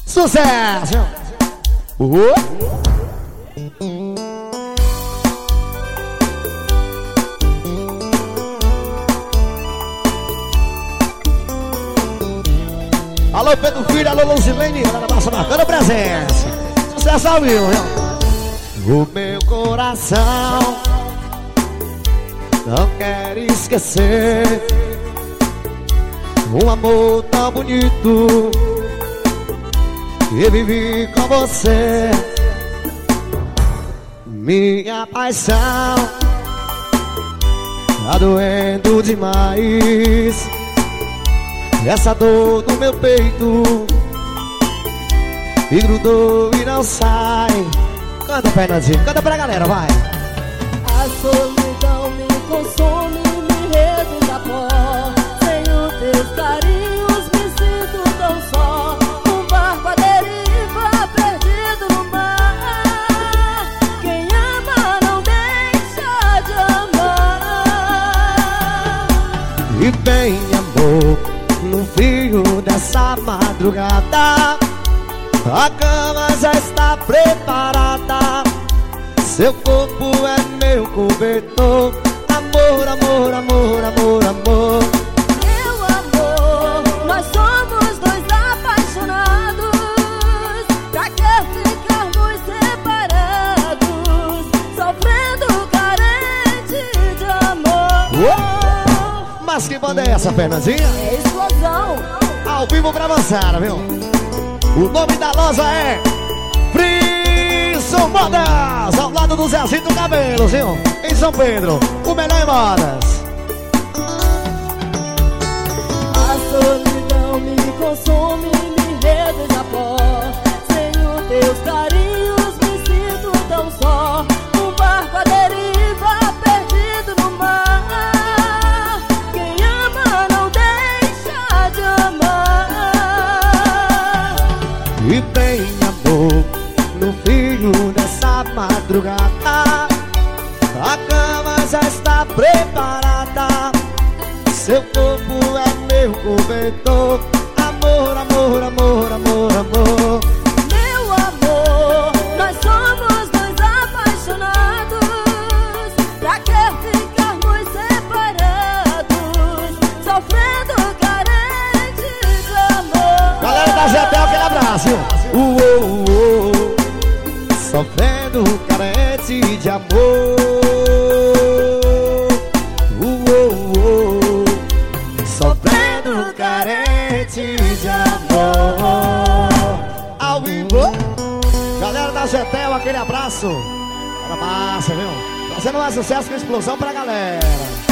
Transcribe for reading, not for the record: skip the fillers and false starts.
Sucesso! Alô, Pedro Filho, alô, Luzilene, galera massa marcando presença. Sucesso ao vivo, viu? O meu coração não quer esquecer um amor tão bonito que vivi com você. Minha paixão tá doendo demais. Essa dor no meu peito me grudou e não sai. Canta, Fernandinho, canta pra galera, vai. A solidão me consome, me reduz pó. Sem os teus carinhos me sinto tão só. Um barco à deriva, perdido no mar. Quem ama não deixa de amar. E bem, amor, no frio dessa madrugada, a cama já está preparada. Seu corpo é meu cobertor. Amor, amor, amor, amor, amor. Meu amor, nós somos dois apaixonados. Pra que ficarmos separados, sofrendo carente de amor? Mas que banda é essa, Fernandinha? É explosão. Ao vivo pra avançar, viu? O nome da loja é Friso Modas, ao lado do Zezinho do Cabelo, viu? Em São Pedro, o melhor em modas. A solidão me consome, me reduz a pó. Sem os teus carinhos me sinto tão só. Um barco à deriva, perdido no mar. Quem ama não deixa de amar. E bem, amor, no frio dessa madrugada, a cama já está preparada. Seu corpo é meu cobertor. Amor, amor, amor, amor, amor. Meu amor, nós somos dois apaixonados. Pra que ficarmos separados, sofrendo carente de amor? Galera da Zetel, aquele abraço. Sofrendo carente de amor. Sofrendo carente de amor. Ao vivo. Galera da Zetel, aquele abraço. Era massa, viu? Fazendo mais sucesso com explosão pra galera.